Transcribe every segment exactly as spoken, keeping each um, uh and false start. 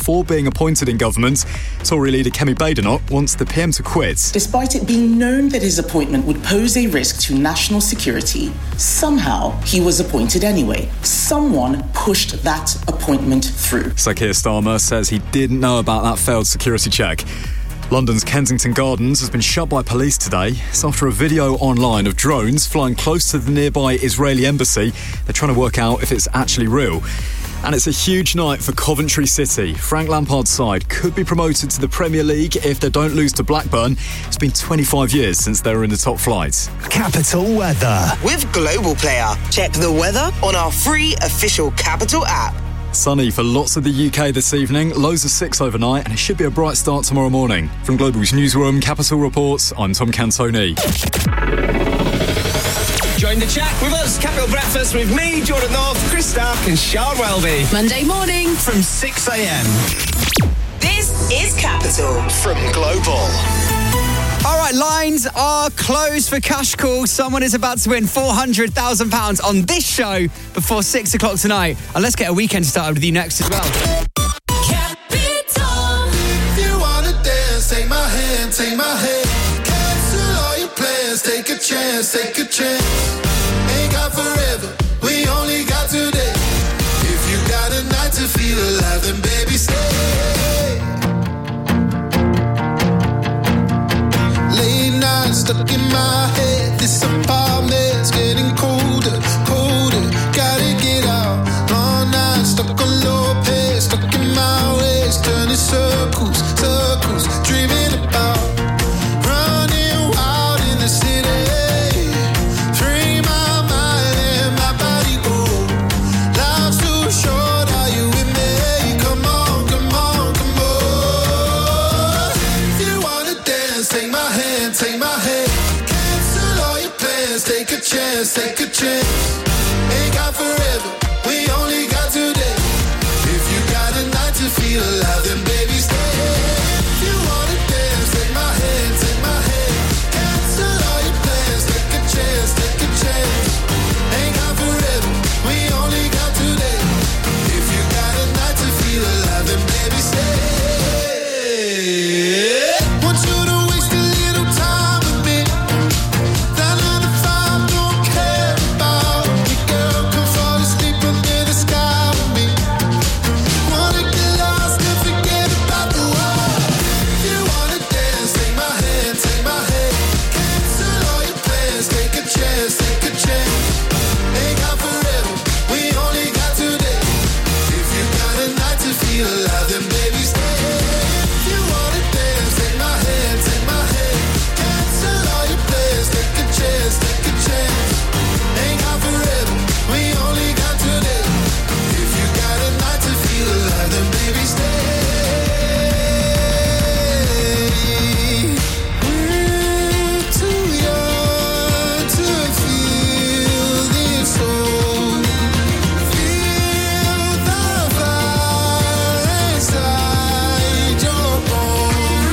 before being appointed in government. Tory leader Kemi Badenoch wants the P M to quit. Despite it being known that his appointment would pose a risk to national security, somehow he was appointed anyway. Someone pushed that appointment through. Sir Keir Starmer says he didn't know about that failed security check. London's Kensington Gardens has been shut by police today. It's after a video online of drones flying close to the nearby Israeli embassy. They're trying to work out if it's actually real. And it's a huge night for Coventry City. Frank Lampard's side could be promoted to the Premier League if they don't lose to Blackburn. It's been twenty-five years since they were in the top flight. Capital Weather. With Global Player. Check the weather on our free official Capital app. Sunny for lots of the U K this evening, lows of six overnight, and it should be a bright start tomorrow morning. From Global's newsroom, Capital Reports, I'm Tom Cantoni. Join the chat with us, Capital Breakfast, with me, Jordan North, Chris Stark and Sean Welby. Monday morning from six a.m. This is Capital from Global. All right, lines are closed for cash call. Someone is about to win four hundred thousand pounds on this show before six o'clock tonight. And let's get a weekend started with you next as well. Capital. If you want to dance, take my hand, take my hand. Cancel all your plans, take a chance, take a chance. Ain't got forever, we only got today. If you got a night to feel alive, then baby stay. Late night stuck in my head. This apartment's getting colder, colder. Gotta get out. Long night stuck on low pace, stuck in my ways, turning circles, circles. Dreaming about running wild in the city. Free my mind and my body go. Life's too short, are you with me? Come on, come on, come on. If you wanna dance, take my hand, take my hand. Cancel all your plans, take a chance, take a chance. Ain't got forever, we only got today. If you got a night to feel alive, then baby stay. If you wanna dance, take my hand, take my hand. Cancel all your plans, take a chance, take a chance. Ain't got forever, we only got today. If you got a night to feel alive, then baby stay. Want you to waste a little time with me. That nine to five don't care about me, girl. Come fall asleep under the sky with me. Wanna get lost and forget about the world. If you wanna dance, take my hand, take my hand. Cancel all your plans, take a chance, take a chance. Ain't got forever, we only got today. If you got a night to feel alive, then baby stay. If you wanna dance, take my hand, take my hand. Cancel all your plans, take a chance, take a chance. Ain't got forever, we only got today. If you got a night to feel alive, then baby stay. We're too young to feel this old. Feel the fire inside your bones.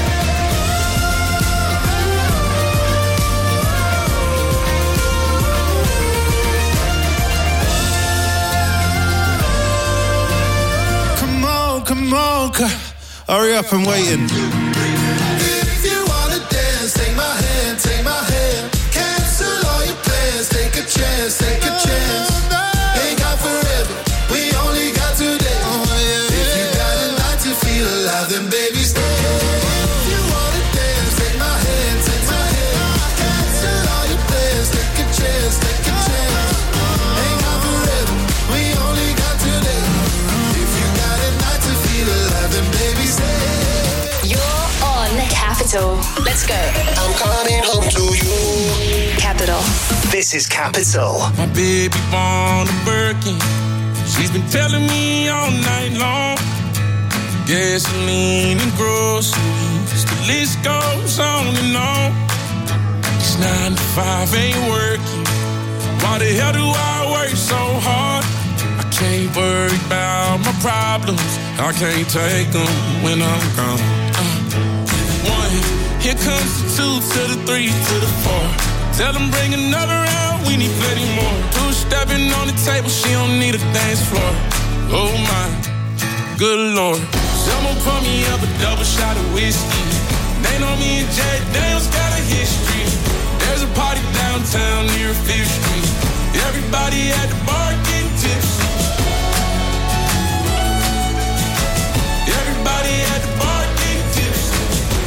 Come on, come on, c- hurry up, I'm waiting. If you wanna dance, take my hand, take my hand. Cancel all your plans, take a chance, take a chance. Ain't got forever, we only got today. If you got a night to feel alive, then baby stay. If you wanna dance, take my hand, take my hand. Cancel all your plans, take a chance, take a chance. Ain't got forever, we only got today. If you got a night to feel alive, then baby stay. You're on Capital. Let's go. I'm coming home to you. Capital. This is Capital. My baby born a Birkin. She's been telling me all night long. Gasoline and groceries, the list goes on and on. This nine to five ain't working. Why the hell do I work so hard? I can't worry about my problems. I can't take them when I'm gone. Uh, one, here comes the two to the three to the four. Tell them bring another round, we need plenty more. Two stepping on the table, she don't need a dance floor. Oh my. good Lord. Someone pour me up a double shot of whiskey. They know me and Jack Daniels got a history. There's a party downtown near Fifth Street. Everybody at the bar getting tipsy. Everybody at the bar getting tipsy.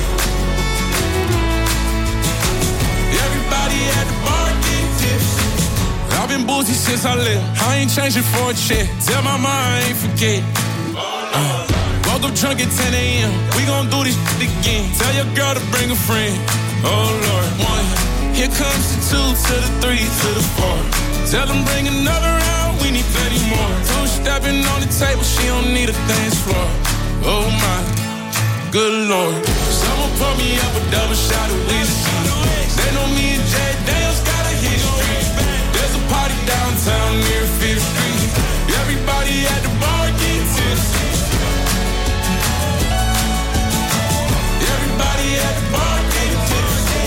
Everybody at the bar getting tipsy. I've been boozy since I left. I ain't changing for a check. Tell my mom I ain't forget. Uh, woke up drunk at ten a.m. We gon' do this shit again. Tell your girl to bring a friend. Oh Lord, one. Here comes the two to the three to the four. Tell them bring another round. We need thirty more. Two stepping on the table. She don't need a dance floor. Oh my, good Lord. Someone pour me up a double shot of whiskey. They know me and Jack Daniels got a history. There's a party downtown near Fifth Street. Everybody at the bar get tipsy. Everybody at the bar get tipsy.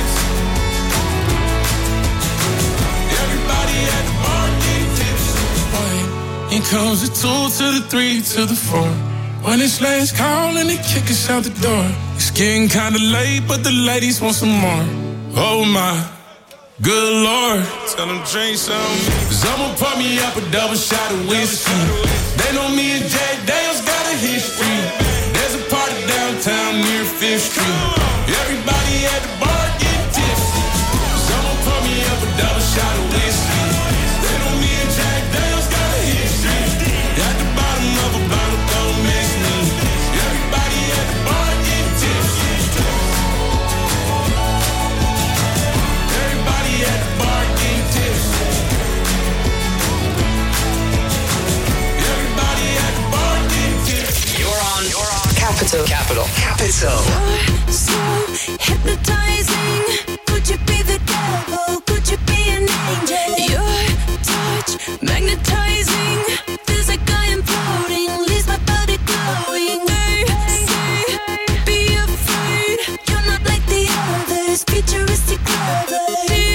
Everybody at the bar get tipsy. Here comes the two to the three to the four. When it's last call and they kick us out the door. It's getting kinda late, but the ladies want some more. Oh my, good Lord. Tell them drink some. Someone pour me up a double shot of whiskey. They know me and Jack Daniels got a history. There's a party downtown near Fifth Street. Everybody at the bar get tipsy. Someone pour me up a double shot of whiskey. They know me and Jack Daniels got a history. At the bottom of a bottle, don't miss me. Everybody at the bar get tipsy. Everybody at the bar get tipsy. Everybody at the bar get tipsy. You're on, you're on. Capital. Capital. Capital. You're so hypnotizing. Could you be the devil? Could you be an angel? Your touch magnetizing. Feels like I am floating. Leaves my body glowing. They say, be afraid. You're not like the others. Futuristic clever.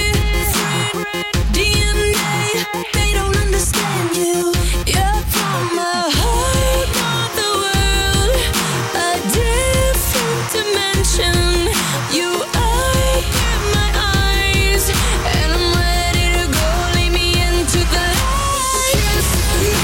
D N A. They don't understand you. You're from a whole other world. A different dimension. You are in my eyes, and I'm ready to go. Lead me into the light. Kiss me.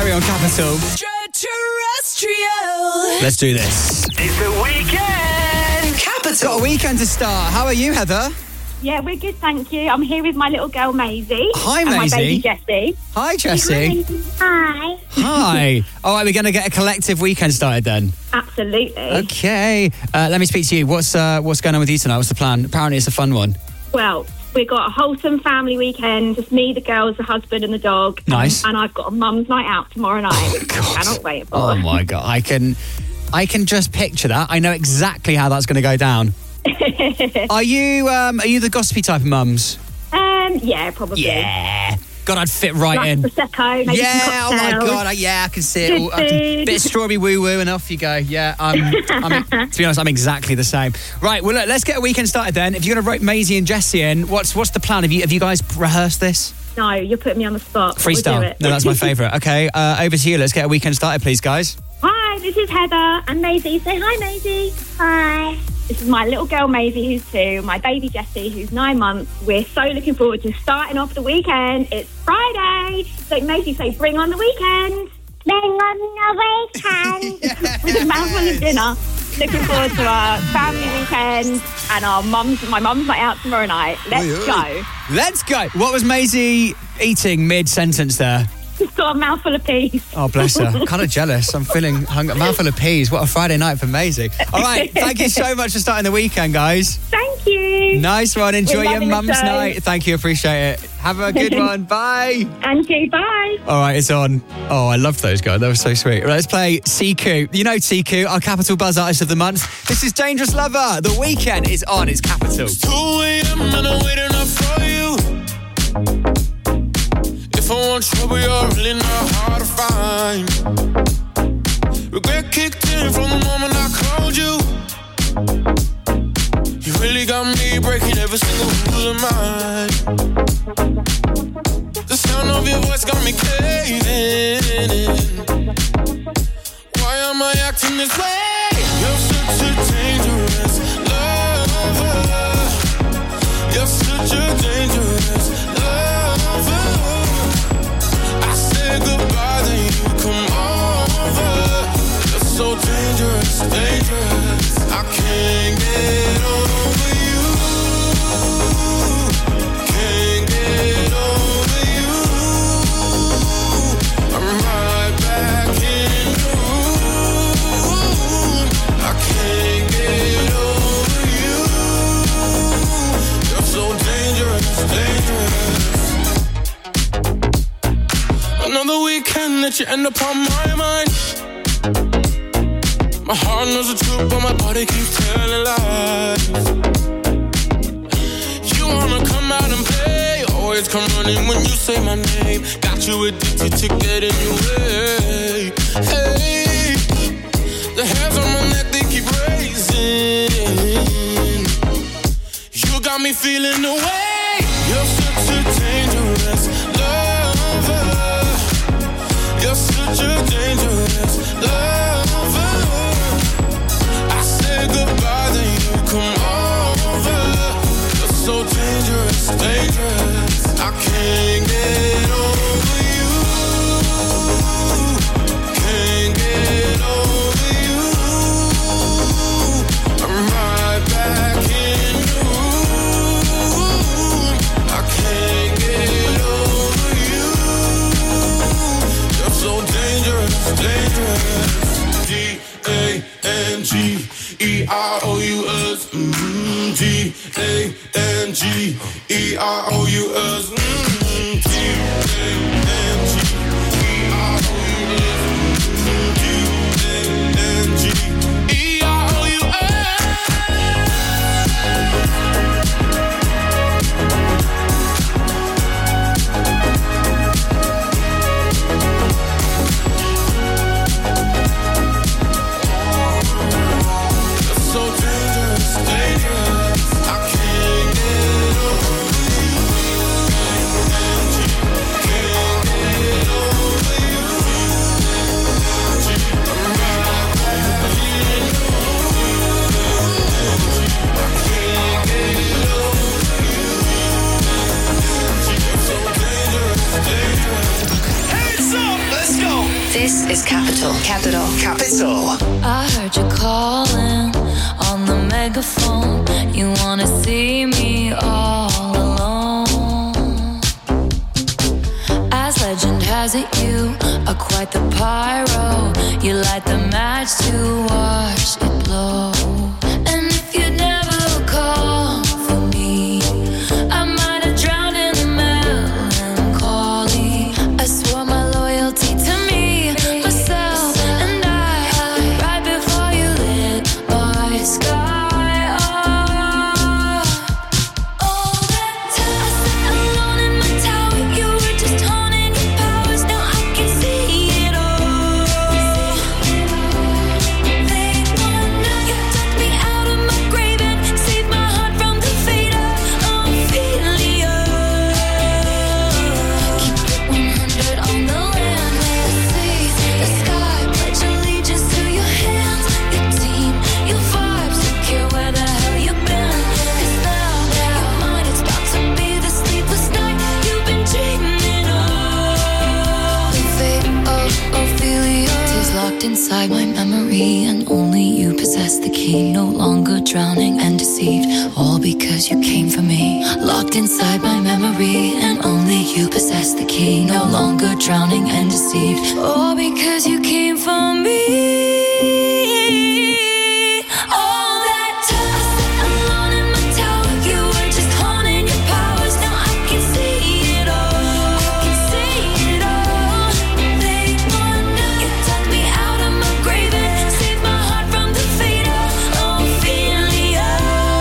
Ferry on Capital. Terrestrial. Let's do this. It's the weekend. Capital. Got a weekend to start. How are you, Heather? Yeah, we're good, thank you. I'm here with my little girl, Maisie. Hi, and Maisie. my baby, Jessie. Hi, Jessie. Hi. Hi. All right, we're going to get a collective weekend started then. Absolutely. Okay. Uh, let me speak to you. What's uh, what's going on with you tonight? What's the plan? Apparently, it's a fun one. Well, we've got a wholesome family weekend. Just me, the girls, the husband, and the dog. Nice. And, and I've got a mum's night out tomorrow night, Oh, which God. I cannot wait for. Oh my God, I can, I can just picture that. I know exactly how that's going to go down. Are you, um, are you the gossipy type of mums? um, yeah, probably. Yeah. God, I'd fit right Like in. Prosecco, maybe Yeah, some oh my cocktails. God, I, yeah, I can see it. Good All, I can, food. bit of strawberry woo woo, and off you go. Yeah, um, I'm, to be honest, I'm exactly the same. Right, well, look, let's get a weekend started then. If you're going to rope Maisie and Jessie in, what's what's the plan? Have you have you guys rehearsed this? No, you're putting me on the spot. We'll do Freestyle. it. No, that's my favourite. Okay, uh, over to you. Let's get a weekend started, please, guys. Hi, this is Heather and Maisie. Say hi, Maisie. Hi. This is my little girl, Maisie, who's two, my baby, Jessie, who's nine months. We're so looking forward to starting off the weekend. It's Friday. So, Maisie, say, bring on the weekend. Bring on the weekend. With a mouthful of dinner. Looking forward to our family weekend and our mums, my mum's night out tomorrow night. Let's go. Let's go. What was Maisie eating mid-sentence there? Just got a mouthful of peas. Oh, bless her. I'm kind of jealous. I'm feeling hungry. Mouthful of peas. What a Friday night for Maisie. All right. Thank you so much for starting the weekend, guys. Thank you. Nice one. Enjoy We're your loving the mum's show. night. Thank you. Appreciate it. Have a good one. Bye. And you, bye. All right, it's on. Oh, I loved those guys. That was so sweet. Right, let's play Siku. You know Siku, our Capital Buzz Artist of the Month. This is Dangerous Lover. The weekend is on. It's Capital. two a.m. and I'm waiting up for you. If I want trouble, you're really not hard to find. Regret kicked in from the moment I called you. You really got me breaking every single rule of mine. The sound of your voice got me caving in. Why am I acting this way? You're such a dangerous lover. You're such a dangerous lover. I said goodbye, then you come over. You're so dangerous, dangerous. I can't get over you. Can't get over you. I'm right back in the room. I can't get over you. You're so dangerous, dangerous. Another weekend that you end up on my mind. My heart knows the truth, but my body keeps telling lies. You wanna come out and play, always come running when you say my name. Got you addicted to getting your way. Hey, the hairs on my neck, they keep raising. You got me feeling the way. You're such a dangerous lover. You're such a dangerous lover. I said goodbye, then you come over. You're so dangerous, dangerous. I can't get over you. Can't get over you. I'm right back in the room. I can't get over you. You're so dangerous, dangerous. D A N G E R O U S. Mm-hmm. D A N G E R O U S. Mm-hmm. D A N G E R O U S. Mm-hmm. D A N G E R O U S. So dangerous, dangerous. I can't get over you. This is Capital. Capital. Capital. I heard you calling on the megaphone. You wanna see me all alone. As legend has it, you are quite the pyro. You light the match to watch it blow. And if you never call for me, I might have drowned in the melancholy. I swore my loyalty to me, myself, and I, right before you lit my sky up. All that time I sat alone in my tower, you were just honing your powers. Now I can see it all. They wanna, you took me out of my grave and saved my heart from the fate of Ophelia. Keep it one hundred on the land, may I see the sky. Pledge allegiance to your hands, your team, your vibes. Don't care where the hell you've been. 'Cause now, now, mine is about to be the sleepless night you've been dreaming of. The fate of Ophelia is locked inside my memory, and only you possess the key. No longer drowning and deceived, all because you came for me. Locked inside my memory, and only you possess the key. No longer drowning and deceived, all because you came for me. All that time I sat alone in my tower, you were just honing your powers. Now I can see it all. I can see it all. They wanna, you dug me out of my grave and saved my heart from the fate of Ophelia.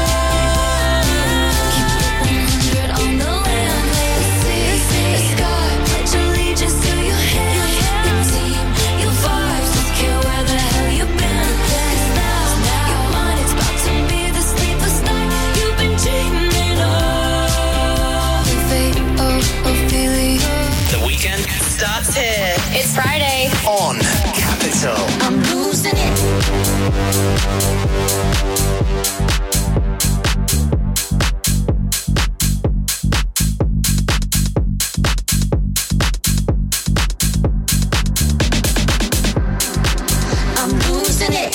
Keep it one hundred on the land, may I see the sky. Pledge allegiance to your hands, your team, your vibes. Don't care where the hell you've been. 'Cause now, your mind is about to be the sleepless night you've been dreaming of. The fate of Ophelia. The weekend starts here It's Friday. on Capital. I'm losing it. I'm losing it.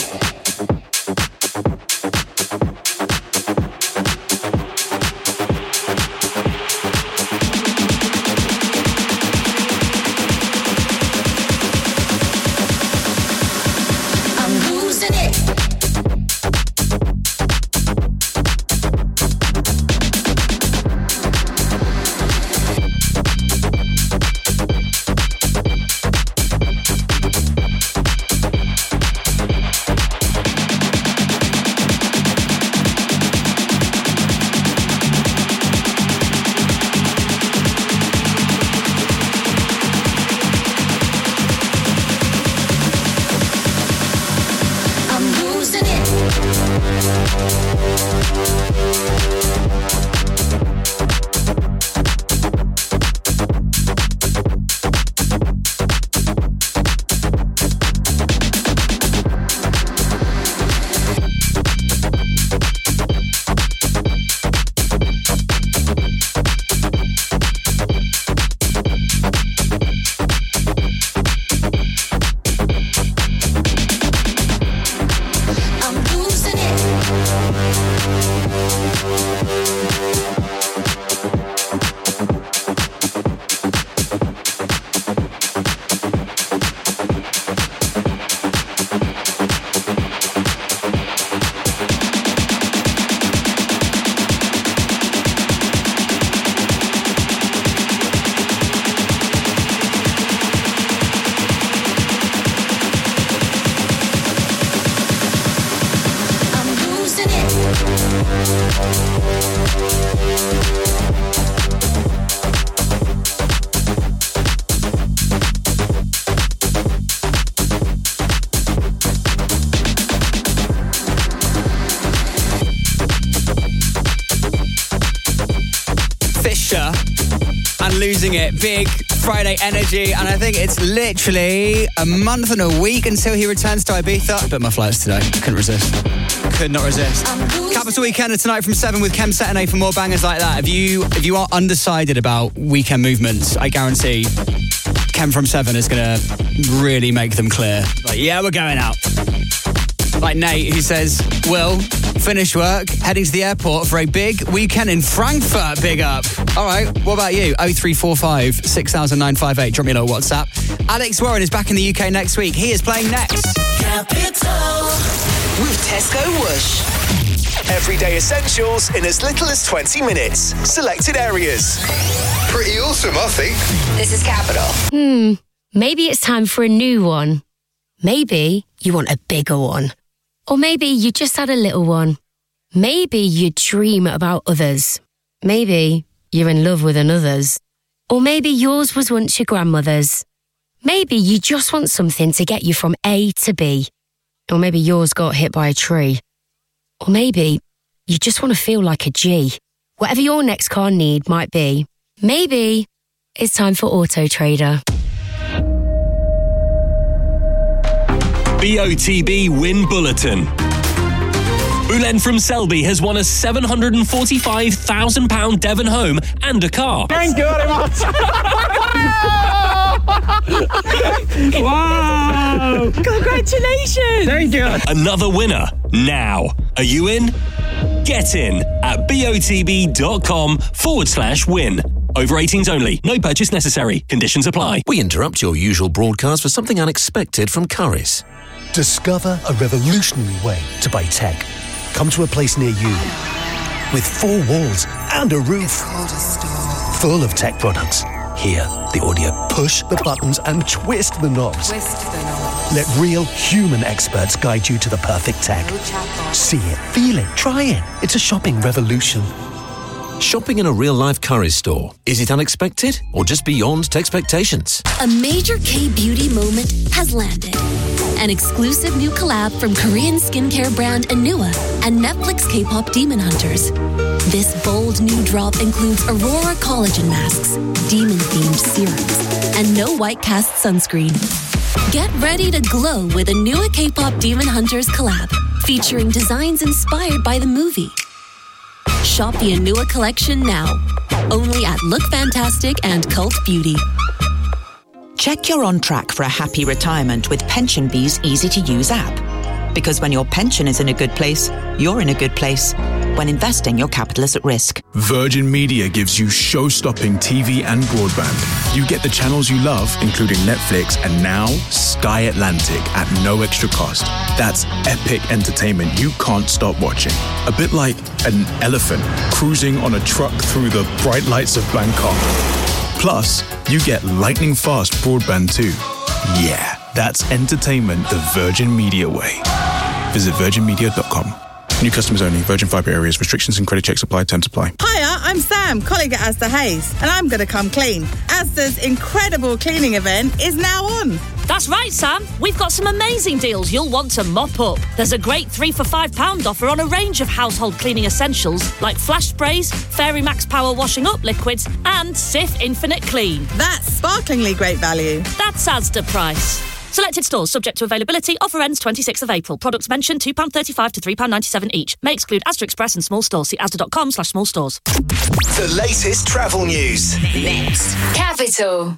I'm losing it. I'm losing it. I'm losing it. I'm losing it. Fisher and Losing It. Big Friday energy, and I think it's literally a month and a week until he returns to Ibiza. But my flights today, couldn't resist. Could not resist. Capital Weekender tonight from seven with Kem Setane for more bangers like that. If you if you are undecided about weekend movements, I guarantee Ken from Seven is going to really make them clear. Like, yeah, we're going out. Like Nate, who says, Will, finish work, heading to the airport for a big weekend in Frankfurt. Big up. All right, what about you? oh three four five, six thousand nine five eight. Drop me a little WhatsApp. Alex Warren is back in the U K next week. He is playing next. Capital. With Tesco Whoosh. Everyday essentials in as little as twenty minutes. Selected areas. Pretty awesome, I think. This is Capital. Hmm, maybe it's time for a new one. Maybe you want a bigger one. Or maybe you just had a little one. Maybe you dream about others. Maybe you're in love with another's. Or maybe yours was once your grandmother's. Maybe you just want something to get you from A to B. Or maybe yours got hit by a tree. Or maybe you just want to feel like a G. Whatever your next car need might be, maybe it's time for Auto Trader. B O T B Win Bulletin. Ulen from Selby has won a seven hundred forty-five thousand pounds Devon home and a car. Thank you very much. Wow! Congratulations! Thank you. Another winner now. Are you in? Get in at botb.com forward slash win. Over eighteens only. No purchase necessary. Conditions apply. We interrupt your usual broadcast for something unexpected from Currys. Discover a revolutionary way to buy tech. Come to a place near you with four walls and a roof full of tech products. Hear the audio, push the buttons and twist the knobs. Twist the knobs. Let real human experts guide you to the perfect tech. See it, feel it, try it. It's a shopping revolution. Shopping in a real-life Currys store. Is it unexpected or just beyond expectations? A major K-beauty moment has landed. An exclusive new collab from Korean skincare brand Anua and Netflix K-pop Demon Hunters. This bold new drop includes Aurora collagen masks, demon-themed serums, and no white cast sunscreen. Get ready to glow with Anua K-pop Demon Hunters collab, featuring designs inspired by the movie. Shop the Anua collection now, only at Look Fantastic and Cult Beauty. Check you're on track for a happy retirement with PensionBee's easy-to-use app. Because when your pension is in a good place, you're in a good place. When investing, your capital is at risk. Virgin Media gives you show-stopping T V and broadband. You get the channels you love, including Netflix and now Sky Atlantic at no extra cost. That's epic entertainment you can't stop watching. A bit like an elephant cruising on a truck through the bright lights of Bangkok. Plus, you get lightning fast broadband too. Yeah, that's entertainment the Virgin Media way. Visit virgin media dot com. New customers only. Virgin Fibre areas. Restrictions and credit checks apply. Terms apply. Hiya, I'm Sam, colleague at Asda Hayes, and I'm going to come clean. Asda's incredible cleaning event is now on. That's right, Sam. We've got some amazing deals you'll want to mop up. There's a great three for five pound offer on a range of household cleaning essentials like flash sprays, Fairy Max Power washing up liquids, and Sif Infinite Clean. That's sparklingly great value. That's Asda price. Selected stores subject to availability. Offer ends twenty-sixth of April. Products mentioned two pounds thirty-five to three pounds ninety-seven each. May exclude Asda Express and small stores. See asda.com slash small stores. The latest travel news. Next. Capital.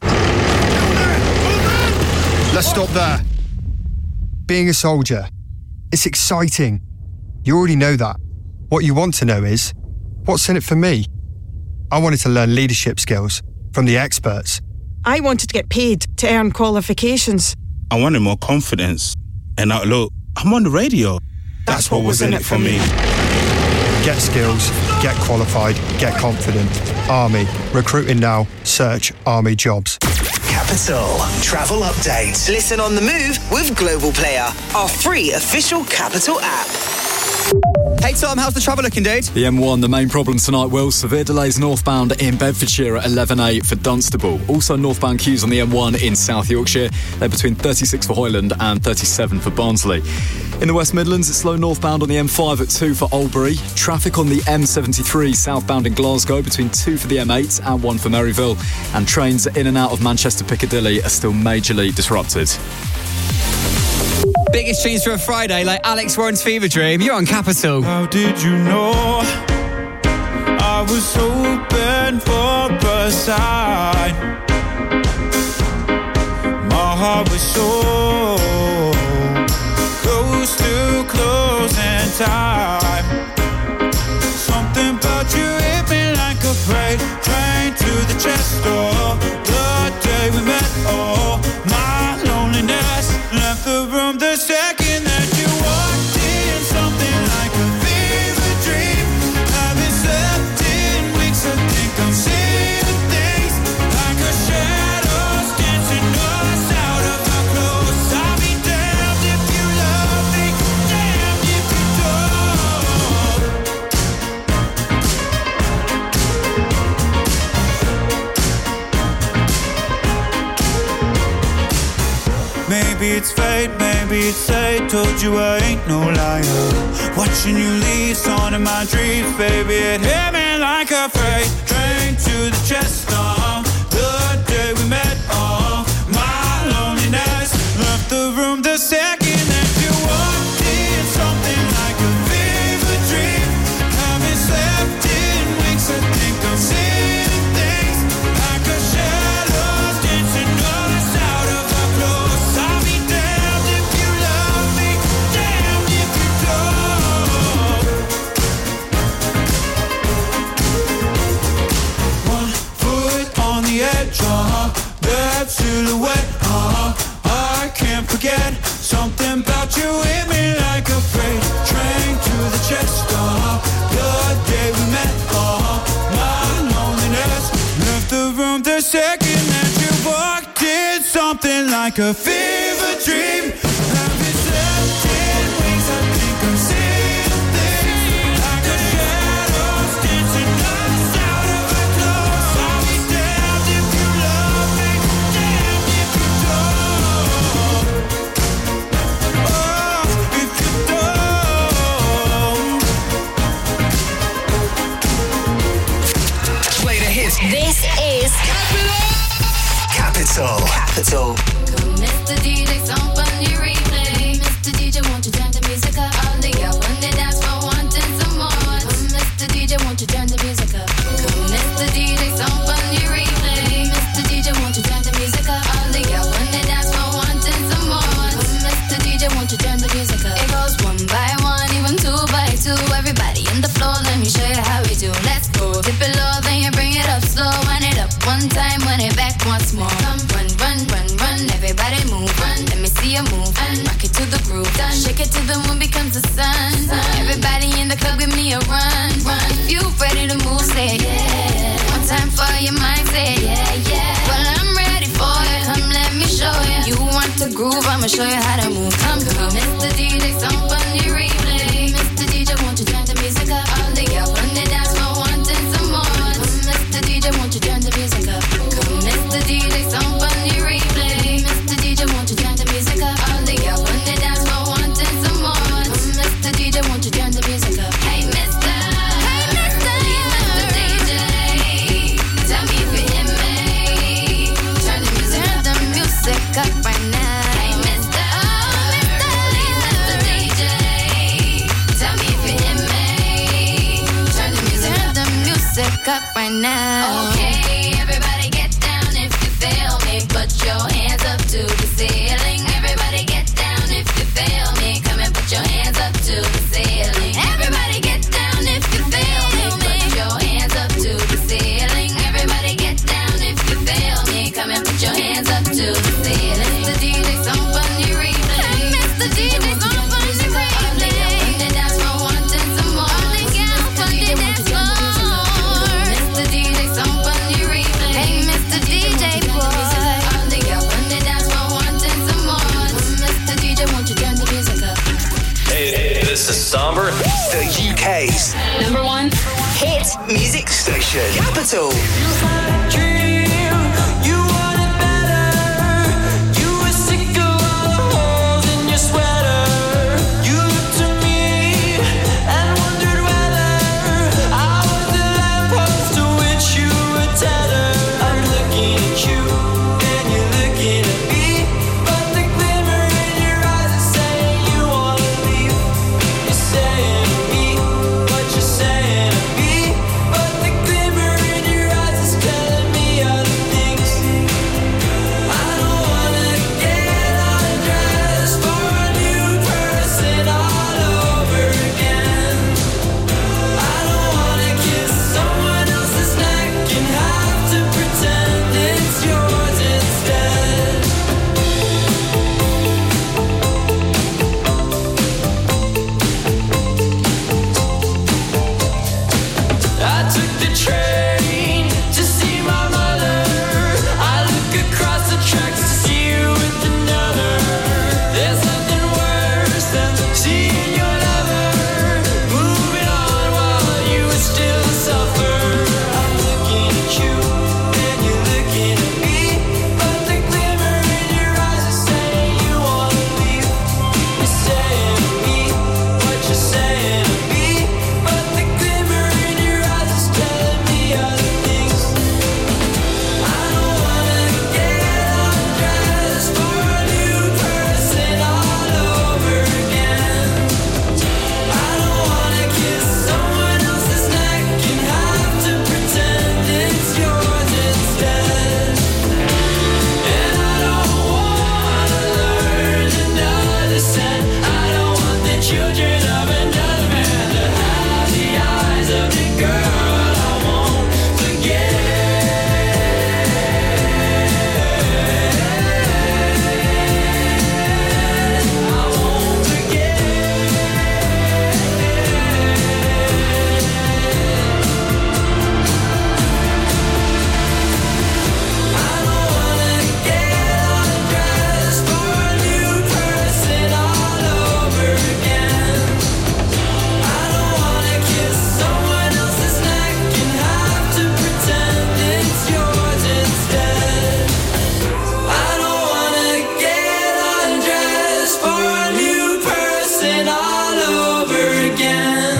Let's stop there. Being a soldier, it's exciting. You already know that. What you want to know is, what's in it for me? I wanted to learn leadership skills from the experts. I wanted to get paid to earn qualifications. I wanted more confidence. And now, look, I'm on the radio. That's, That's what, what was in it for me. Get skills, get qualified, get confident. Army. Recruiting now. Search Army jobs. Capital Travel Update. Listen on the move with Global Player, our free official Capital app. Hey Tom, how's the travel looking, dude? The M one, the main problem tonight, Will. Severe delays northbound in Bedfordshire at eleven A for Dunstable. Also northbound queues on the M one in South Yorkshire. They're between thirty-six for Hoyland and thirty-seven for Barnsley. In the West Midlands, it's slow northbound on the M five at two for Albury. Traffic on the M seventy-three southbound in Glasgow between two for the M eight and one for Maryville. And trains in and out of Manchester Piccadilly are still majorly disrupted. Biggest tunes for a Friday, like Alex Warren's Fever Dream. You're on Capital. How did you know I was open for a sign? heart was so close to closing time. Something about you hit me like a freight train to the chest door. The day we met, oh, my loneliness left the room the second that you walked in. Something like a fever dream. Haven't slept in weeks, I think I'm seeing things like a shadows dancing us out of our clothes. I'll be damned if you love me, damned if you don't. Maybe it's fate, maybe it's fate. Told you I ain't no liar. Watching you leave, son in my dreams, baby. It hit me like a freight train to the chest. Uh, the day we met, oh, my loneliness left the room the second that you walked in. Something like a fever dream. Haven't slept in weeks, I think I'm seeing things like a shadows dancing us out of our clothes. I'll be damned if you love me, damned if you don't. One foot on the edge, uh-huh, that silhouette, uh-huh, I can't forget. Something about you hit me like a freight train to the chest, uh-huh, the day we met, uh-huh, my loneliness left the room the second that you walked in. Something like a fever dream. Haven't slept in weeks, I think I'm seeing things like a shadows dancing us out of our clothes. I'll be damned if you love me, damned if you don't. Oh, if you don't. Play the hits. This is Capital. Capital. Mister D J, some funny replay. Mister D J, won't you turn the music up? All the girls on the dance floor wanting some more. Mister D J, won't you turn the music up? Mister D J, some funny replay. Mister D J, won't you turn the music up? All the girls on the dance floor wanting some more. Mister D J, won't you turn the music up? It goes one by one, even two by two. Everybody in the floor, let me show you how we do. Let's go. Dip it low, then you bring it up slow. Wind it up one time, wind it back once more. Come run, run, run, run. Everybody move, run. Let me see you move, run. Rock it to the groove, done. Shake it till the moon becomes the sun. Everybody in the club, give me a run, run. If you ready to move, say yeah. One time for your mind, say yeah, yeah. Well, I'm ready for it. Come, let me show you. You want to groove? I'ma show you how to move. Come, come, Mister D J, some funny replay. Mister D J, won't you turn the music up? All the girls on the dance floor wanting some more. Mister D J, won't you turn the music up? Come, Mister D J, some funny replay. Mister D J, won't you turn the music up? All the girls on the dance floor wanting some more. Mister D J, won't you turn the music up? Hey, Mister, hey, Mister, Mister D J, tell me if you hear me. Turn the music up, turn the music up right now. Hey, Mister, oh, Mister, Mister D J, tell me if you hear me. Turn the music up, turn the music up right now. Okay, everybody get down if you feel me. Put your hands up to the ceiling. Everybody get down if you feel me. Come and put your hands up to the ceiling. Everybody get down if you feel me. Put your hands up to the ceiling. Everybody get down if you feel me. Come and put your hands up to the ceiling. Mister D J, some funny replay. Mister D J, some funny replay. The dance floor wanting some more. All the girls on the dance floor. Mister D J, some funny replay. Hey, Mister D J boy. All the girls on the dance floor wanting some more. Mister D J, won't you turn the music up? Hey, this is Somber. The U K's number one hit music station. Capital. Saying me, but the glimmer in your eyes is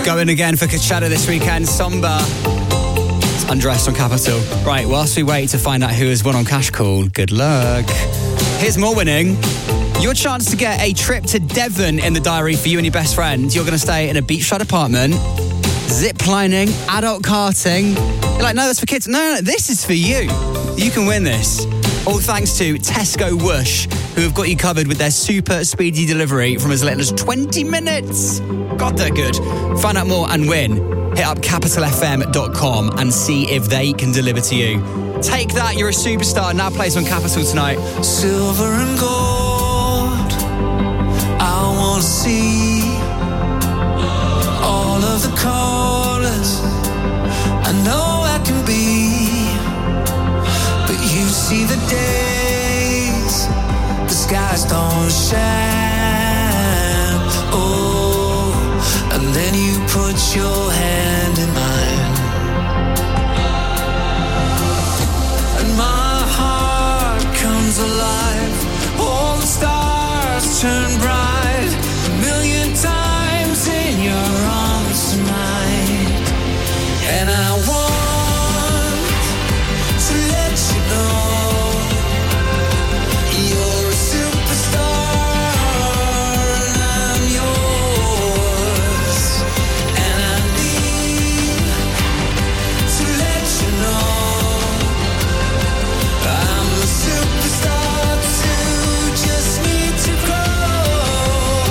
Going again for Coachella this weekend. Somber. It's Undressed on Capital. Right, whilst we wait to find out who has won on Cash Call, good luck. Here's more winning. Your chance to get a trip to Devon in the diary for you and your best friend. You're going to stay in a beachside apartment, zip lining, adult karting. You're like, no, that's for kids. No, no, no, this is for you. You can win this. All thanks to Tesco Whoosh, who have got you covered with their super speedy delivery from as little as twenty minutes. God, they're good. Find out more and win. Hit up capital f m dot com and see if they can deliver to you. Take that, you're a superstar. Now plays on Capital tonight. Silver and gold, I want to see all of the colors I know I can be. But you see the days the skies don't shine. Oh, and then you put your hand in mine, and my heart comes alive. All the stars turn bright a million times in your arms tonight. And I want to let you know you're a superstar and I'm yours. And I need to let you know I'm a superstar too, just need to grow.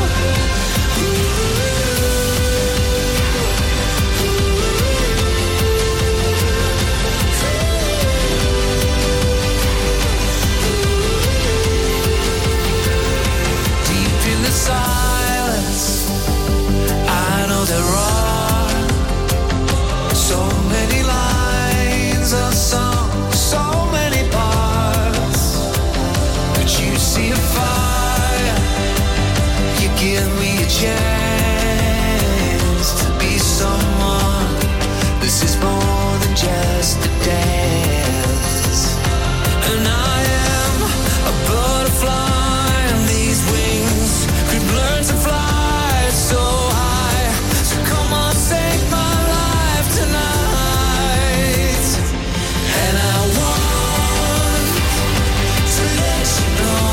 Deep in the silence, I know there are so many lines of song, so many parts. But you see a fire, you give me a chance to be someone. This is more than just a dance. And I am a butterfly, and these wings could learn to fly so high. So come on, save my life tonight. And I want to let you know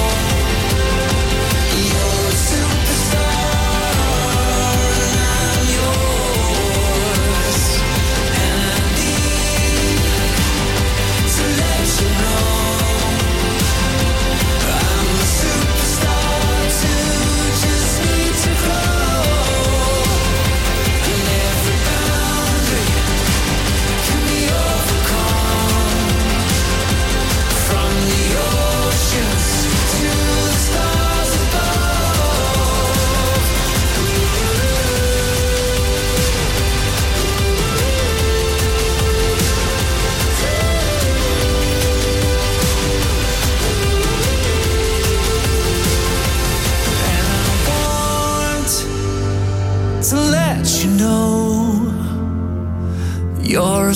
you're a superstar and I'm yours. And I need to let you know I'm a superstar too, just need to grow. And every boundary can be overcome, from the oceans to the stars above. And I want to let you know you're a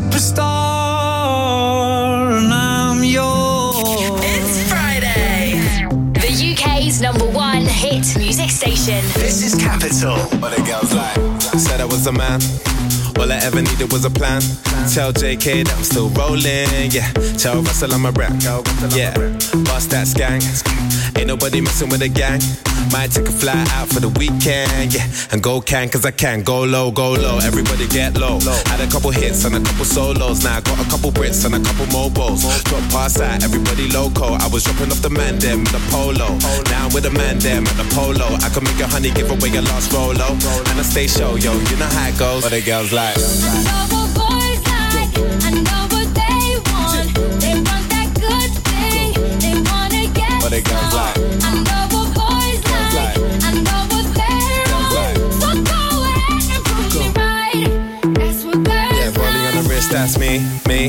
superstar and I'm yours. It's Friday. The U K's number one hit music station. This is Capital. What the girls like? Said I was a man. All I ever needed was a plan. Tell J K that I'm still rolling. Yeah. Tell Russell I'm a rap. Yeah. Bust that skank. Ain't nobody messing with a gang. Might take a fly out for the weekend. Yeah. And go can, cause I can. Go low, go low. Everybody get low. Had a couple hits and a couple solos. Now I got a couple Brits and a couple mobiles. Drop past out, everybody loco. I was dropping off the man them with a polo. Now I'm with a man them at the polo. I can make a honey give away a lost rolo. And I stay show, yo. You know how it goes. What the girls like? I know what boys like, I know what they want. They want that good thing, they wanna get What the girls like? I know what boys like, I know what they're on. So go ahead and prove me right. That's what girls Yeah, rolling on the wrist, that's me, me. Man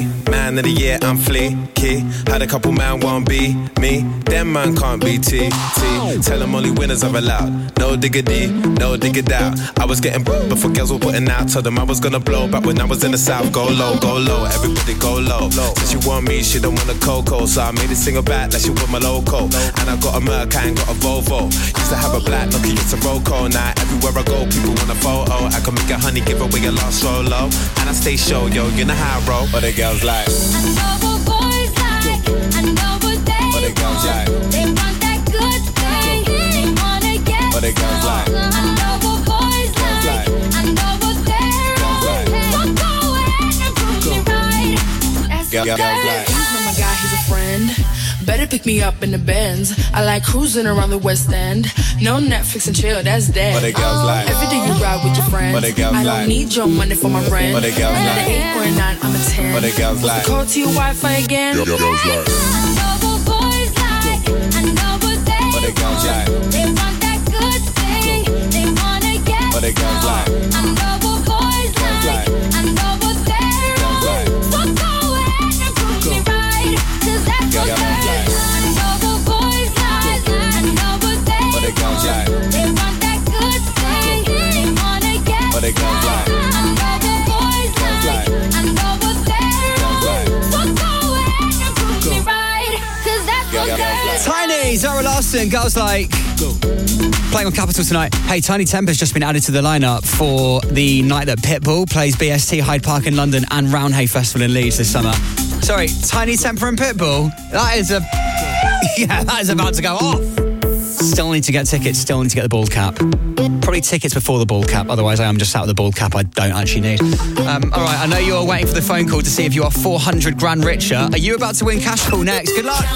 man of the year, I'm fleeky. Had a couple man won't be me. Them man can't be T T. Tell them only winners are allowed. No diggity, no diggity out. I was getting b- before girls were putting out. Told them I was gonna blow back when I was in the south. Go low, go low, everybody go low. Said she want me, she don't want a cocoa. So I made a single back like she want my loco. And I got a Merc, I ain't got a Volvo. Used to have a black Nokia, it's a Roco. Now everywhere I go, people want a photo. I can make a honey, give away a lost solo. And I stay show, yo, you know how I roll. But the girls like, I know what boys like, I know what they but the girls like, they want that good thing, they wanna get but the girls like, I know what boys like, I know what they're on. So go ahead and prove me right. That's girls like. He's not my guy, he's a friend. Better pick me up in the Benz. I like cruising around the West End. No Netflix and chill, that's dead. But the girls like. Every day you ride with your friends. But the girls I don't like. need your money for my rent. But the girls I'm like. an eight or a nine, I'm a ten. But the girls like. Call to your Wi-Fi again. Girls like. I know what boys like, I know what they But the girls like. they want that good thing, they wanna get But the girls like. I know what boys like, I know what they're on. So go ahead and prove me right, 'cause that's what they I know what boys like, I know what they But the girls like. they want that good thing, they wanna get But the girls like. I know what boys like, I know what they're on. So go ahead and prove me right, 'cause that's what they Tiny, Zara Larsson, Girls Like. Playing on Capital tonight. Hey, Tiny Temper's just been added to the lineup for the night that Pitbull plays B S T Hyde Park in London and Roundhay Festival in Leeds this summer. Sorry, Tiny Temper and Pitbull? That is a... Yeah, that is about to go off. Still need to get tickets, still need to get the bald cap. Probably tickets before the bald cap, otherwise I am just out of the bald cap I don't actually need. Um, all right, I know you're waiting for the phone call to see if you are four hundred grand richer. Are you about to win cash call next? Good luck.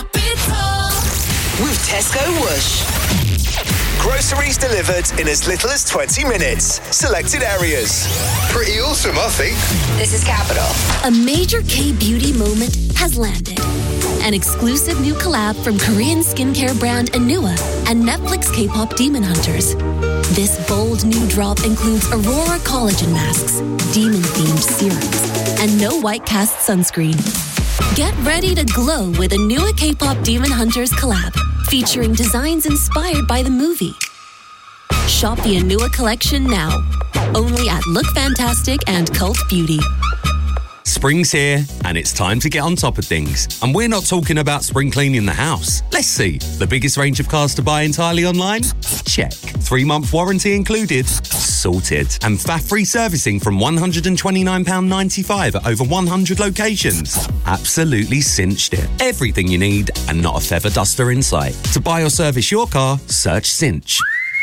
With Tesco Whoosh. Groceries delivered in as little as twenty minutes. Selected areas. Pretty awesome, I think. This is Capital. A major K-beauty moment has landed. An exclusive new collab from Korean skincare brand Anua and Netflix K-pop Demon Hunters. This bold new drop includes Aurora collagen masks, demon-themed serums, and no white cast sunscreen. Get ready to glow with Anua K-pop Demon Hunters collab, featuring designs inspired by the movie. Shop the Anua collection now, only at Look Fantastic and Cult Beauty. Spring's here, and it's time to get on top of things. And we're not talking about spring cleaning the house. Let's see. The biggest range of cars to buy entirely online? Check. Three-month warranty included? Sorted. And F A F-free servicing from one hundred twenty-nine pounds ninety-five at over one hundred locations? Absolutely cinched it. Everything you need, and not a feather duster in sight. To buy or service your car, search Cinch.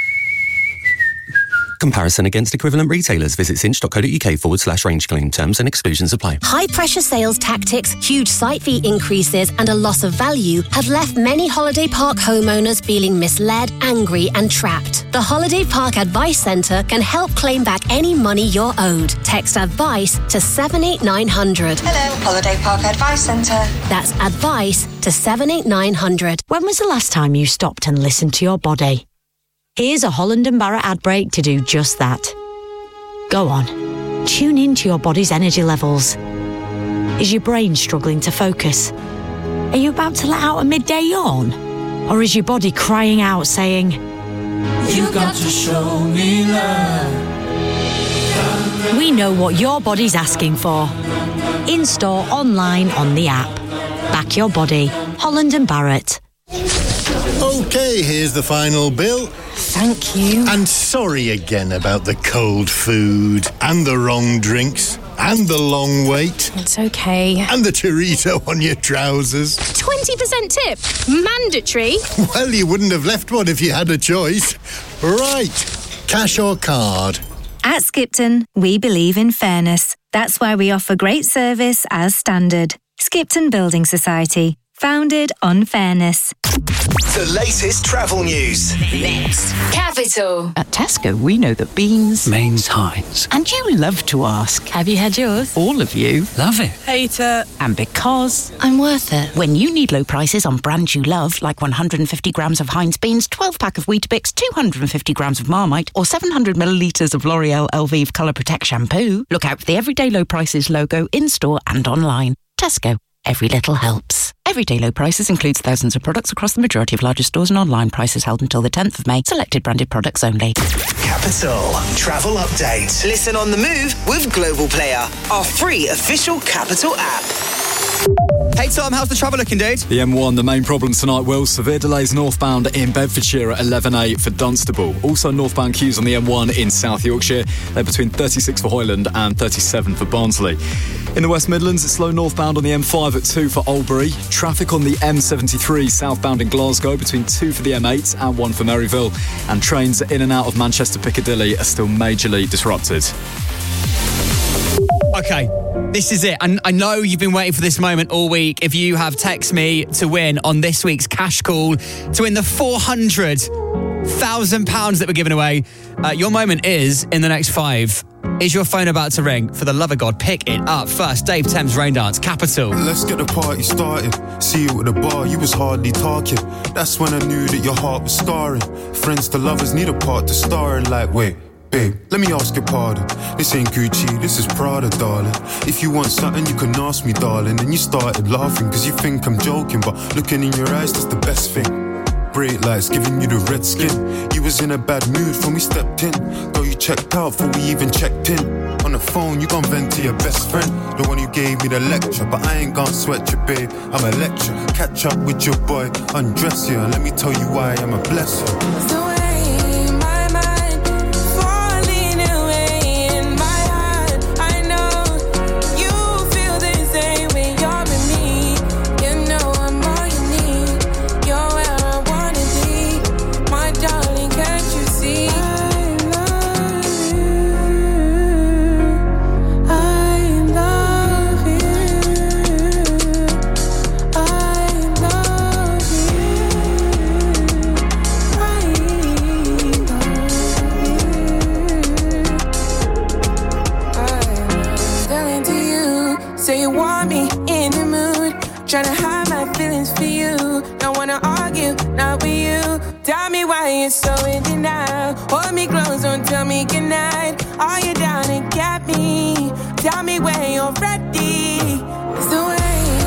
Comparison against equivalent retailers. Visit cinch.co.uk forward slash range claim. Terms and exclusions apply. High pressure sales tactics, huge site fee increases, and a loss of value have left many holiday park homeowners feeling misled, angry, and trapped. The Holiday Park Advice Centre can help claim back any money you're owed. Text advice to seven eight nine hundred. Hello, Holiday Park Advice Centre. That's advice to seven eight nine hundred. When was the last time you stopped and listened to your body? Here's a Holland and Barrett ad break to do just that. Go on, tune into your body's energy levels. Is your brain struggling to focus? Are you about to let out a midday yawn? Or is your body crying out saying, You got to show me love. We know what your body's asking for. In-store, online, on the app. Back your body. Holland and Barrett. Okay, here's the final bill. Thank you. And sorry again about the cold food, and the wrong drinks, and the long wait. It's okay. And the chorizo on your trousers. twenty percent tip. Mandatory. Well, you wouldn't have left one if you had a choice. Right, cash or card? At Skipton, we believe in fairness. That's why we offer great service as standard. Skipton Building Society, founded on fairness. The latest travel news. Next. Capital. At Tesco, we know that beans means Heinz. And you love to ask, have you had yours? All of you. Love it. Hate it. And because I'm worth it. when you need low prices on brands you love, like one hundred fifty grams of Heinz beans, twelve pack of Weetabix, two hundred fifty grams of Marmite, or seven hundred millilitres of L'Oreal Elvive Colour Protect shampoo, look out for the Everyday Low Prices logo in-store and online. Tesco. Every little helps. Everyday low prices includes thousands of products across the majority of larger stores and online. Prices held until the tenth of May. Selected branded products only. Capital Travel Update. Listen on the move with Global Player, our free official Capital app. Hey Tom, how's the travel looking, dude? The M one, the main problem tonight, Will. Severe delays northbound in Bedfordshire at eleven A for Dunstable. Also northbound queues on the M one in South Yorkshire. They're between thirty-six for Hoyland and thirty-seven for Barnsley. In the West Midlands, it's slow northbound on the M five at two for Albury. Traffic on the M seventy-three southbound in Glasgow between two for the M eight and one for Maryville. And trains in and out of Manchester Piccadilly are still majorly disrupted. Okay, this is it. And I know you've been waiting for this moment all week. If you have texted me to win on this week's cash call to win the four hundred thousand pounds that we're giving away, uh, your moment is in the next five. Is your phone about to ring? For the love of God, pick it up. First, Dave Thames Rain Dance, Capital. Let's get the party started. See you at the bar, you was hardly talking. That's when I knew that your heart was scarring. Friends to lovers need a part to star in. Like, wait, babe, let me ask your pardon. This ain't Gucci, this is Prada, darling. If you want something, you can ask me, darling. And you started laughing, cause you think I'm joking. But looking in your eyes, that's the best thing. Bright lights giving you the red skin. You was in a bad mood when we stepped in. Though you checked out before we even checked in. On the phone, you gon' vent to your best friend, the one who gave me the lecture. But I ain't gon' sweat you, babe, I'm a lecture. Catch up with your boy, undress you, and let me tell you why I'm a blesser. Tryna hide my feelings for you. Don't wanna argue, not with you. Tell me why you're so in denial. Hold me close, don't tell me goodnight. Are you down and get me? Tell me when you're ready. It's the way.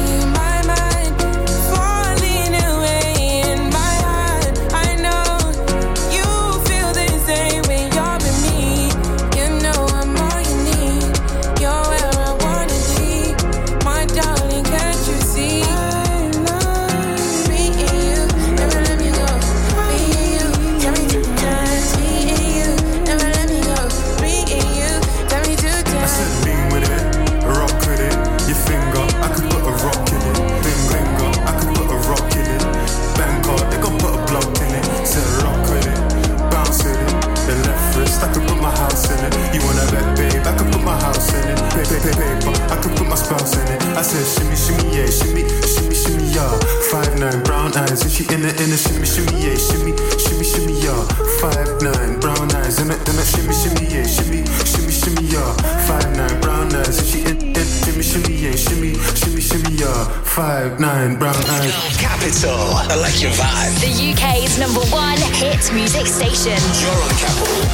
I could put my house in it. You wanna bet, babe? I could put my house in it. Paper, paper, paper. I could put my spouse in it. I said shimmy, shimmy, yeah, shimmy, shimmy, shimmy, yeah. Five nine, brown eyes, and she in it, in it, shimmy, shimmy, yeah, shimmy, shimmy, shimmy, yeah. Five nine, brown eyes, in it, in it, shimmy, shimmy, yeah, shimmy, shimmy, shimmy, yeah. Five nine, brown eyes, and she in it, shimmy, shimmy, yeah, shimmy, shimmy, shimmy, yeah. Five nine, brown eyes. Capital, I like your vibe. The U K's number one hit music station. You're on Capital.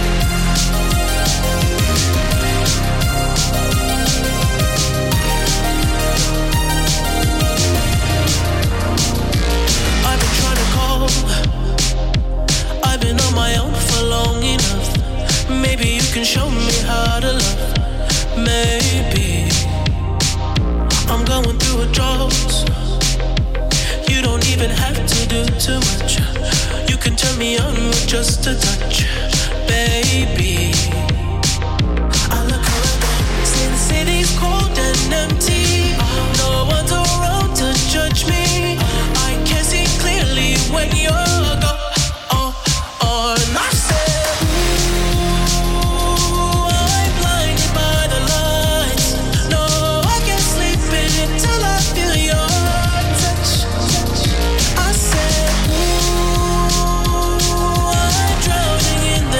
I've been on my own for long enough. Maybe you can show me how to love. Maybe I'm going through a drought. You don't even have to do too much. You can turn me on with just a touch, baby. I look around, see the city's cold and empty. No one's around to judge me. I can see clearly when you're gone. In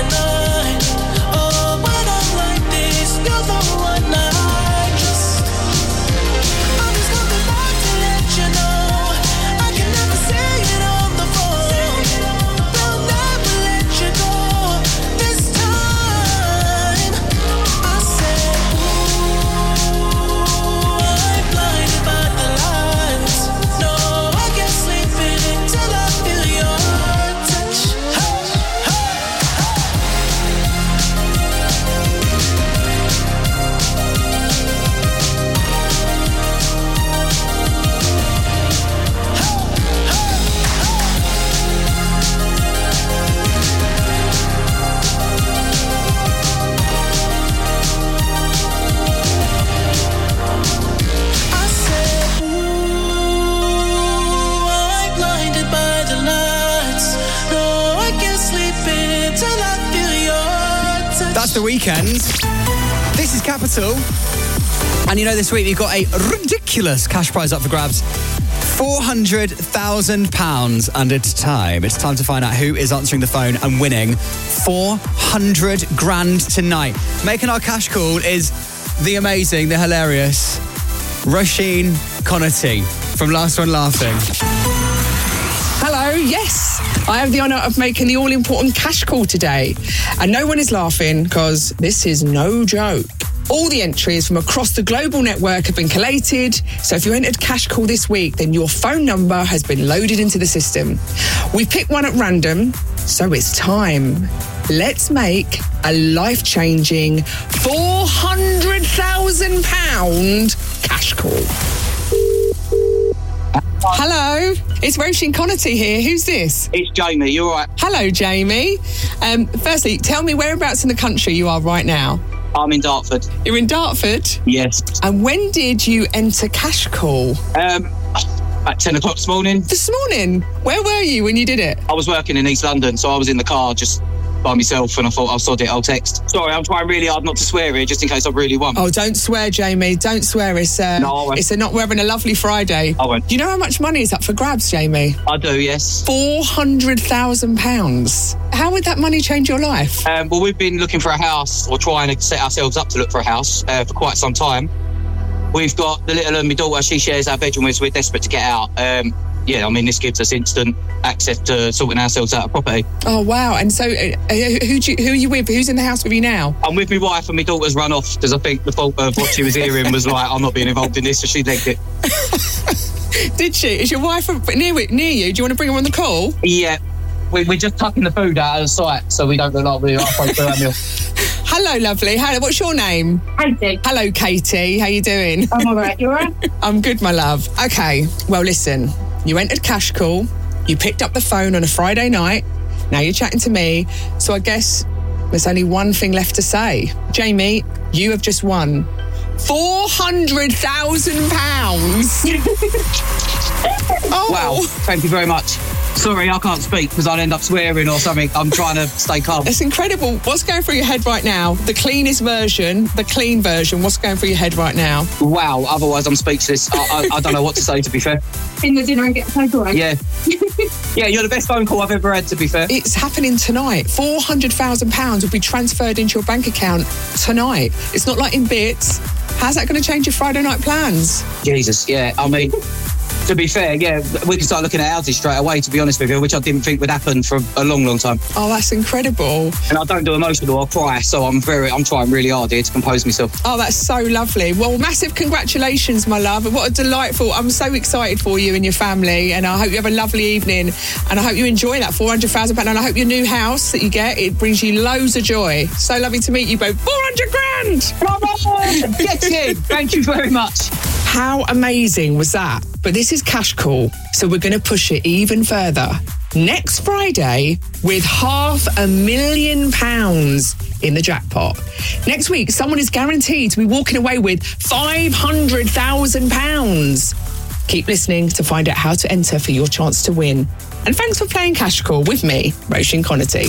the weekend. This is Capital. And you know, this week we've got a ridiculous cash prize up for grabs. four hundred thousand pounds, and it's time. It's time to find out who is answering the phone and winning four hundred grand tonight. Making our cash call is the amazing, the hilarious Roisin Conaty from Last One Laughing. Hello, yes, I have the honour of making the all-important cash call today. And no one is laughing because this is no joke. All the entries from across the global network have been collated, so if you entered Cash Call this week, then your phone number has been loaded into the system. We picked one at random, so it's time. Let's make a life-changing four hundred thousand pounds cash call. Hello, it's Roisin Conaty here. Who's this? It's Jamie, you all right? Hello, Jamie. Um, firstly, tell me whereabouts in the country you are right now. I'm in Dartford. You're in Dartford? Yes. And when did you enter Cash Call? Um, at ten o'clock this morning. This morning? Where were you when you did it? I was working in East London, so I was in the car just by myself, and I thought, I'll sod it, I'll text. Sorry, I'm trying really hard not to swear here, just in case I really want. Oh, don't swear, Jamie. Don't swear. It's, uh, no, I won't. It's a not, we're having a lovely Friday. I won't. Do you know how much money is up for grabs, Jamie? I do, yes. four hundred thousand pounds. How would that money change your life? Um, well, we've been looking for a house, or trying to set ourselves up to look for a house uh, for quite some time. We've got the little and my daughter, she shares our bedroom with, so we're desperate to get out. Um, yeah, I mean, this gives us instant access to sorting ourselves out of property. Oh, wow. And so uh, who, do you, who are you with? Who's in the house with you now? I'm with my wife, and my daughter's run off because I think the fault of what she was hearing was like, I'm not being involved in this, so she legged it. Did she? Is your wife near, near you? Do you want to bring her on the call? Yeah. We, we're just tucking the food out of sight so we don't look like we're halfway through our meal. Hello, lovely. Hello, what's your name? Katie. Hello, Katie. How you doing? I'm all right. You all right? I'm good, my love. Okay, well, listen. You entered Cash Call. You picked up the phone on a Friday night. Now you're chatting to me. So I guess there's only one thing left to say. Jamie, you have just won four hundred thousand pounds. Oh. Wow, thank you very much. Sorry, I can't speak because I'll end up swearing or something. I'm trying to stay calm. It's incredible. What's going through your head right now? The cleanest version, the clean version. What's going through your head right now? Wow, otherwise I'm speechless. I, I, I don't know what to say, to be fair. In the dinner and get paid away. Yeah. Yeah, you're the best phone call I've ever had, to be fair. It's happening tonight. four hundred thousand pounds will be transferred into your bank account tonight. It's not like in bits. How's that going to change your Friday night plans? Jesus, yeah. I mean... To be fair, yeah, we can start looking at houses straight away, to be honest with you, which I didn't think would happen for a long, long time. Oh, that's incredible. And I don't do emotional, I cry, so I'm very, I'm trying really hard here to compose myself. Oh, that's so lovely. Well, massive congratulations, my love. What a delightful, I'm so excited for you and your family, and I hope you have a lovely evening, and I hope you enjoy that four hundred thousand pounds, and I hope your new house that you get, it brings you loads of joy. So lovely to meet you both. four hundred grand! Bravo! Get in! Thank you very much. How amazing was that? But this is Cash Call, so we're going to push it even further. Next Friday, with half a million pounds in the jackpot. Next week, someone is guaranteed to be walking away with five hundred thousand pounds. Keep listening to find out how to enter for your chance to win. And thanks for playing Cash Call with me, Roisin Conaty.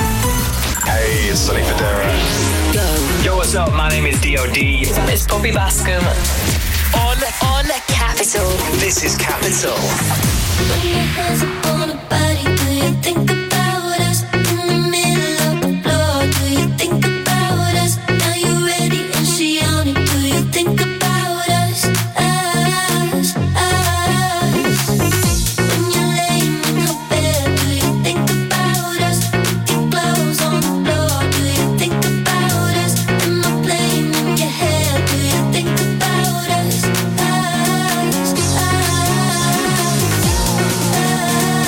Hey, it's Sonny Fodera. Yo, what's up? My name is D O D. It's Bobby Bascom. On, on Capital. This is Capital. When your hands on a body, do you think about us? In the middle of the floor, do you think about us? Now you're ready and she on it, do you think about us? Us, us. When you're laying in her bed, do you think about us? Your clothes on the floor, do you think about us? Am I playing in your head, do you think about us? Us, us, us.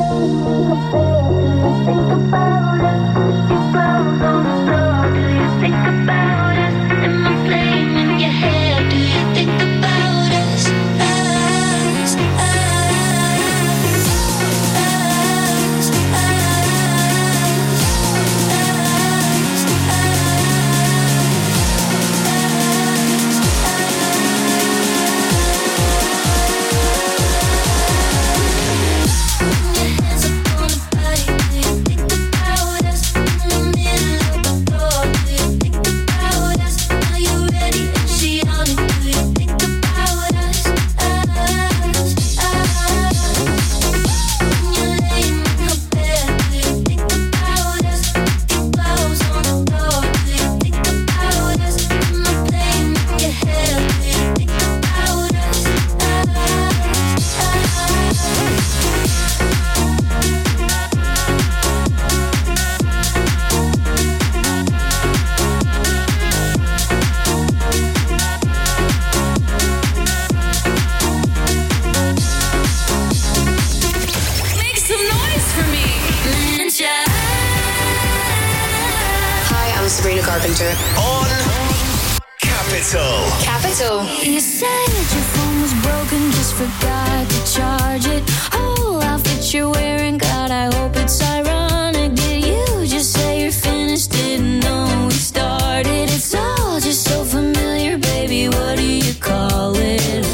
Sabrina Carpenter. On Capital. Capital. You said your phone was broken, just forgot to charge it. Oh, outfit you're wearing, God, I hope it's ironic. Did you just say you're finished? Didn't know we started. It's all just so familiar, baby. What do you call it?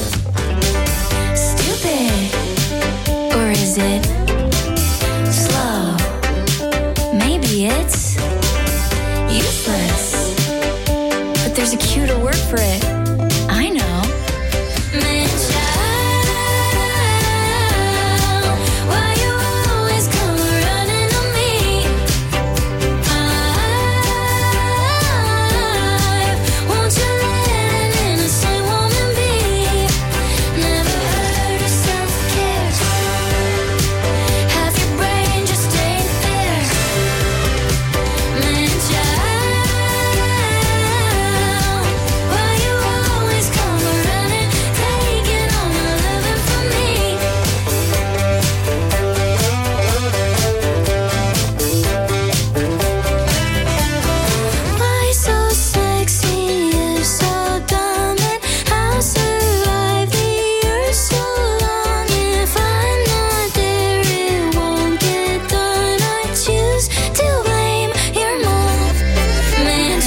Stupid. Or is it slow? Maybe it's useless. But there's a cuter word for it. I know. Man, child, why you always come running on me? I won't you let an innocent woman be? Never heard of self-care. Half your brain just ain't there. Man, child, why you always come running, taking all my loving from me? Why so sexy, you're so dumb, and I'll survive the years so long. If I'm not there, it won't get done. I choose to blame your mom. Man,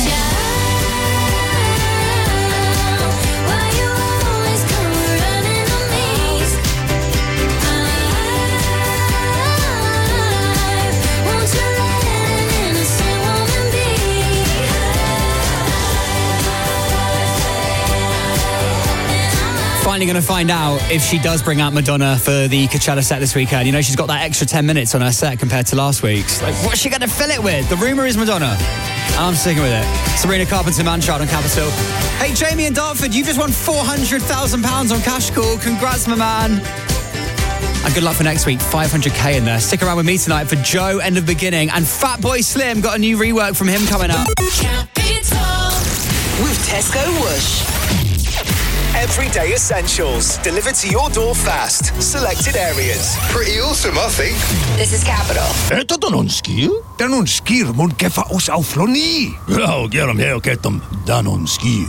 child, why you always come running on me? I won't you let an innocent woman be? Finally going to find out if she does bring out Madonna for the Coachella set this weekend. You know, she's got that extra ten minutes on her set compared to last week's. Like, what's she going to fill it with? The rumour is Madonna. I'm sticking with it. Sabrina Carpenter, Manchild on Capital. Hey, Jamie in Dartford, you just won four hundred thousand pounds on Cash Call. Congrats, my man. And good luck for next week. five hundred k in there. Stick around with me tonight for Joe, End of Beginning. And Fatboy Slim, got a new rework from him coming up. Capital. With Tesco Whoosh. Everyday essentials delivered to your door fast. Selected areas. Pretty awesome, I think. This is Capital. Eto Danonskir? Danonskir mun kefa us aufloni. Ja, gerom heel ketom Danonskir.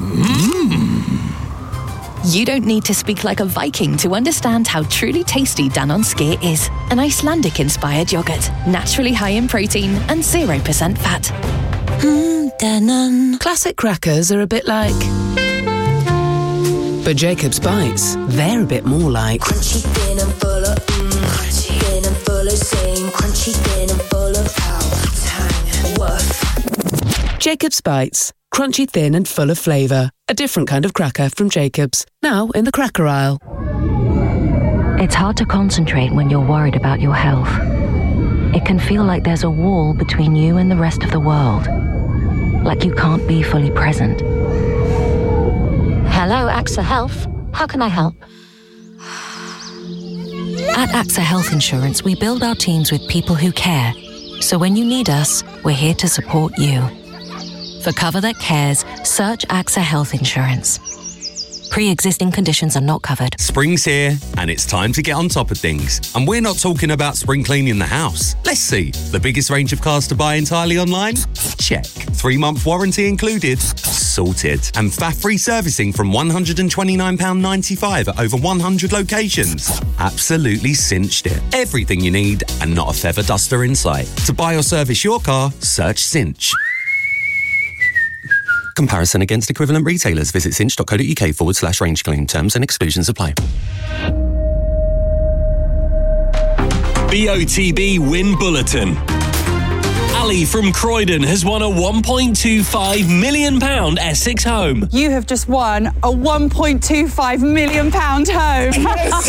You don't need to speak like a Viking to understand how truly tasty Danone Skyr is. An Icelandic-inspired yogurt, naturally high in protein and zero percent fat. Hmm, Danone. Classic crackers are a bit like... But Jacob's Bites, they're a bit more like... Crunchy, thin and full of mmm. Crunchy, thin and full of same. Crunchy, thin and full of pow, tang, woof. Jacob's Bites. Crunchy, thin and full of flavour. A different kind of cracker from Jacob's. Now in the cracker aisle. It's hard to concentrate when you're worried about your health. It can feel like there's a wall between you and the rest of the world. Like you can't be fully present. Hello, AXA Health. How can I help? At AXA Health Insurance, we build our teams with people who care. So when you need us, we're here to support you. For cover that cares, search AXA Health Insurance. Pre-existing conditions are not covered. Spring's here, and it's time to get on top of things. And we're not talking about spring cleaning the house. Let's see. The biggest range of cars to buy entirely online? Check. Three-month warranty included? Sorted. And F A F-free servicing from one hundred twenty-nine pounds ninety-five at over one hundred locations. Absolutely cinched it. Everything you need and not a feather duster in sight. To buy or service your car, search Cinch. Comparison against equivalent retailers. Visit cinch.co.uk forward slash range claim. Terms and exclusions apply. B O T B Win Bulletin. Ali from Croydon has won a one point two five million pounds Essex home. You have just won a one point two five million pounds home. Yes!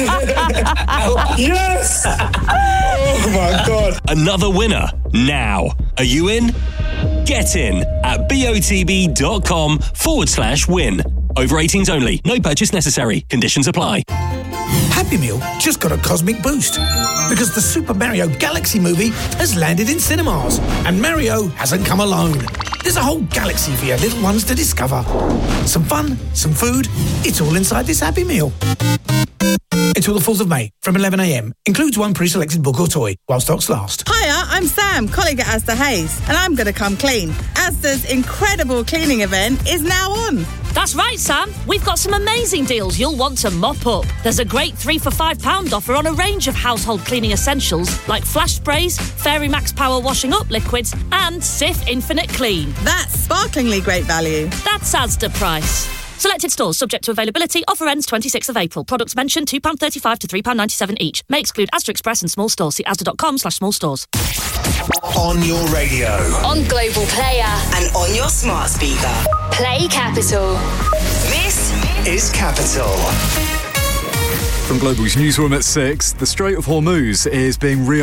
Yes! Oh my God. Another winner now. Are you in? Get in at botb.com forward slash win. Over eighteens only. No purchase necessary. Conditions apply. Happy Meal just got a cosmic boost because the Super Mario Galaxy movie has landed in cinemas and Mario hasn't come alone. There's a whole galaxy for your little ones to discover. Some fun, some food, it's all inside this Happy Meal. Until the fourth of May from eleven a m. Includes one pre-selected book or toy while stocks last. Hiya, I'm Sam, colleague at Asda Hayes, and I'm going to come clean. Asda's incredible cleaning event is now on. That's right, Sam. We've got some amazing deals you'll want to mop up. There's a great three for five pound offer on a range of household cleaning essentials like flash sprays, Fairy Max Power washing up liquids, and Sif Infinite Clean. That's sparklingly great value. That's Asda price. Selected stores subject to availability. Offer ends twenty-sixth of April. Products mentioned two pounds thirty-five to three pounds ninety-seven each. May exclude Asda Express and small stores. See asda.com slash small stores. On your radio. On Global Player. And on your smart speaker. Play Capital. This is Capital. From Global's newsroom at six, the Strait of Hormuz is being re